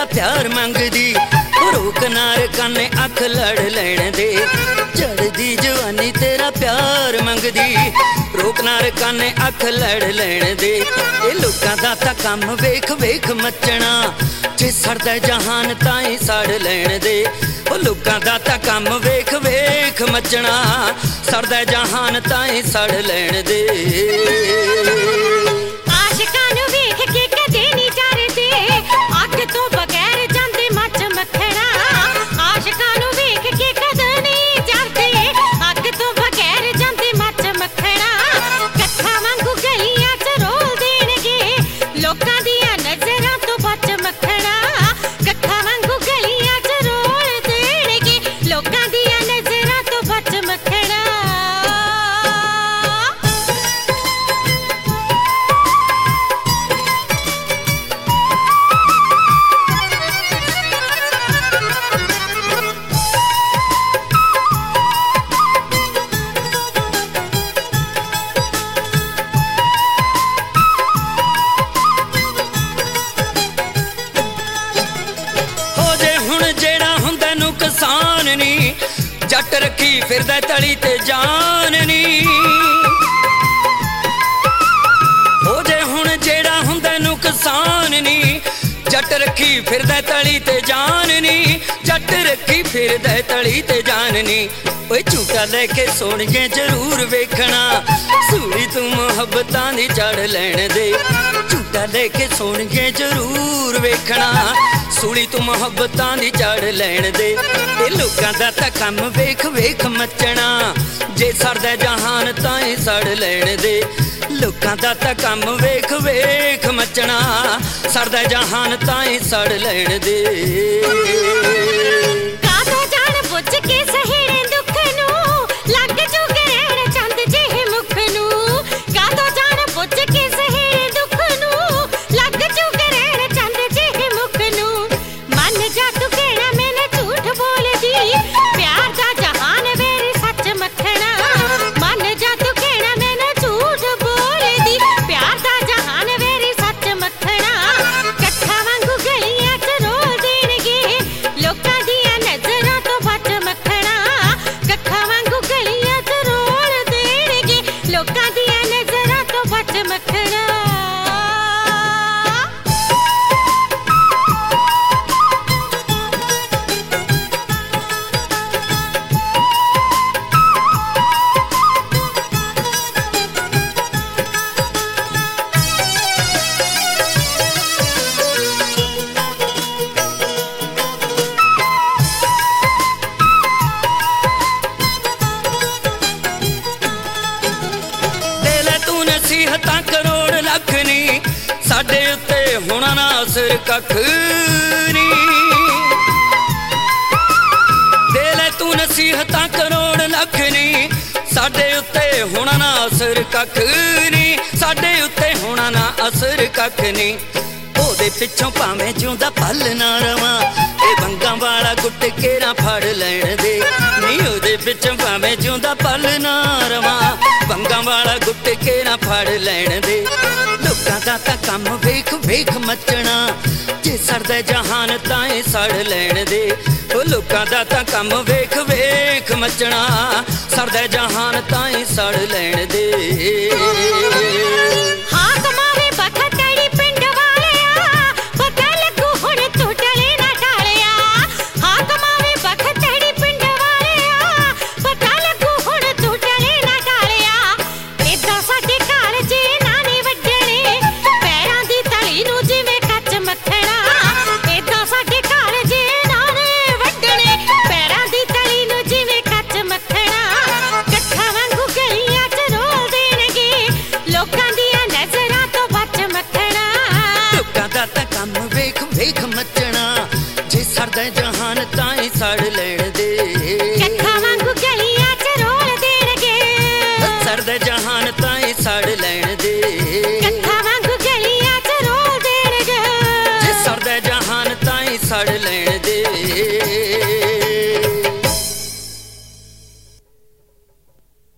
प्यार मंगदी, रोक नार काने अख लड़ लैण दे। चढ़दी जवानी तेरा प्यार मंगदी, रोक नार काने अख लड़ लैण दे। ये लोकां दा तां कम वेख वेख मचना, जे सड़दा जहान ताईं सड़ लैण दे। ओ लोकां दा तां कम वेख वेख मचना, सड़दा जहान ताईं सड़ लैण दे। किसान नी जट रखी फिरदा तली ते जान नी, हो जे हुण जेड़ा हुंदा नुकसान नी। जट रखी फिरदा तली ते जान नी, जट रखी फिरदा तली ते जान नी। ओए झूठा लेके सोहणिए जरूर वेखना, सूली तू मुहब्बतां दी चढ़ लैण दे। झूठा लेके सोहणिए जरूर वेखना, सूली तू मुहब्बतां दी चढ़ लैण दे। ये लोकां दा तां कम वेख वेख मचना, जे सड़दा जहान ताईं सड़ लैण दे। लोकां दा तां कम वेख वेख मचना, सड़दा जहान ताईं सड़ लैण दे। कादो जान बुझ के सहेड़े दुख नू, लग जुगे रहण चंद जिहे मुख नू। कादो जान बुझ के सहेड़े दुख नू, लग जुगे रहण चंद जिहे मुख नू। मन जा तू कहना मैंने झूठ बोलदी, प्यार दा जहान वेरी सच मखना। मन जा तू कहना मैंने झूठ बोलदी, प्यार दा जहान वेरी सच मखना। कट्ठा वांगू गलियां च रोल देणगे, लोकां दियां नज़रां तो बच मखना। कट्ठा वांगू गलियां च रोल देणगे, लोकां दियां नज़रां तो बच मखना। नसीहतां करोड़ लख नी, साडे उत्ते होना ना असर कख नी। दे ले तू नसीहतां करोड़ लख नी, साडे उत्ते होना ना असर कख नी। साडे उत्ते होना ना असर कख नी। ओदे पिछों भावें जिउंदा पल ना रवां, ए बंगां वाला गुट केरा फड़ लैण दे। नी ओदे पिछों भावें जिउंदा पल ना रवां, बंगां वाला गुट केरा फड़ लैण दे। लोकां दा तां कम वेख वेख मचना, जे सड़दा जहान ताईं सड़ लैण दे। ओ लोकां दा तां कम वेख वेख मचना, सड़दा जहान ताईं सड़ लैण दे। हाँ कमावे बखत तड़ी पिंड वालिया, पता लगू हुण तू टले ना टालिया। हाँ कमावे बखत तड़ी पिंड वालिया, पता लगू हुण तू टले ना टालिया। इदां साडे घर जे नाने वड्डणे, पैरां दी तली नूं जिवें कच मखना। इदां साडे घर जे नाने वड्डणे, पैरां दी तली नूं जिवें कच मखना। कट्ठा वांगू गलियां च रोल देणगे, लोकां दियां नज़रां तो बच मखना। लोकां दा तां कम वेख वेख मचना, जे सड़दा जहान ताईं सड़ लैण दे। कट्ठा वांगू गलियां च रोल देणगे, सड़दा जहान ताईं सड़ लैण दे। कट्ठा वांगू गलियां च रोल देणगे, जे सड़दा जहान ताईं सड़ लैण